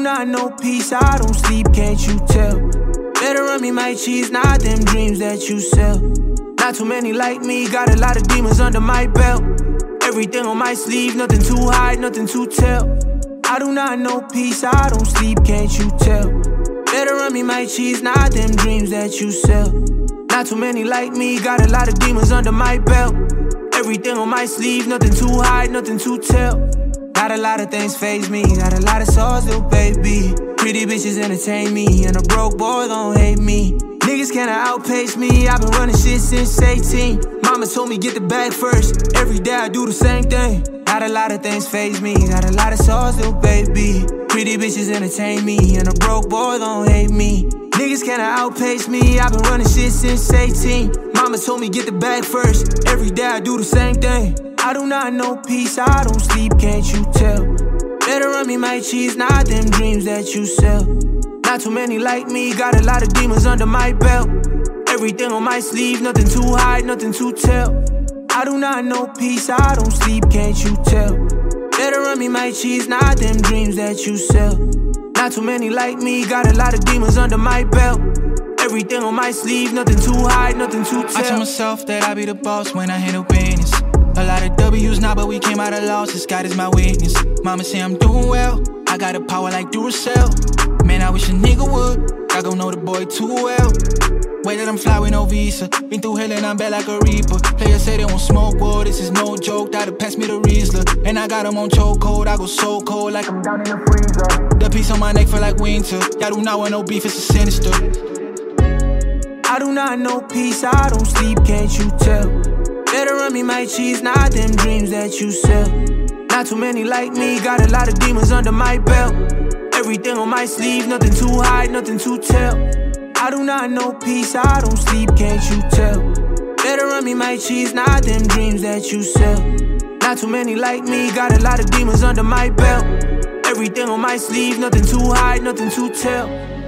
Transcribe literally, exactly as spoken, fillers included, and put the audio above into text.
not know peace, I don't sleep, can't you tell? Better run me my cheese, not them dreams that you sell. Not too many like me, got a lot of demons under my belt. Everything on my sleeve, nothing to hide, nothing to tell. I do not know peace, I don't sleep, can't you tell? Better run me my cheese, not them dreams that you sell. Not too many like me, got a lot of demons under my belt. Everything on my sleeve, nothing to hide, nothing to tell. Not a lot of things faze me, got a lot of souls, little baby. Pretty bitches entertain me, and a broke boy don't hate me. Niggas can't outpace me, I've been running shit since eighteen. Mama told me get the bag first, every day I do the same thing. Not a lot of things faze me, got a lot of souls, little baby. Pretty bitches entertain me, and a broke boy don't hate me. Niggas can't outpace me, I've been running shit since eighteen. Mama told me get the bag first, every day I do the same thing. I do not know peace, I don't sleep, can't you tell? Better run me my cheese, not them dreams that you sell. Not too many like me, got a lot of demons under my belt. Everything on my sleeve, nothing to hide, nothing to tell. I do not know peace, I don't sleep, can't you tell? Better run me my cheese, not them dreams that you sell. Not too many like me, got a lot of demons under my belt. Everything on my sleeve, nothing to hide, nothing to tell. I tell myself that I be the boss when I handle business. A lot of W's now, but we came out of losses, God is my witness. Mama say I'm doing well, I got a power like Duracell. Man, I wish a nigga would, I gon' know the boy too well. Way that I'm fly with no visa, been through hell and I'm bad like a reaper. Players say they won't smoke, well, this is no joke, that'll pass me the Riesler. And I got them on chokehold, I go so cold like I'm down in the freezer. The piece on my neck feel like winter, y'all do not want no beef, it's a sinister. I do not know peace, I don't sleep, can't you tell? Better run me my cheese, not them dreams that you sell. Not too many like me, got a lot of demons under my belt. Everything on my sleeve, nothing to hide, nothing to tell. I do not know peace, I don't sleep, can't you tell? Better run me my cheese, not them dreams that you sell. Not too many like me, got a lot of demons under my belt. Everything on my sleeve, nothing to hide, nothing to tell.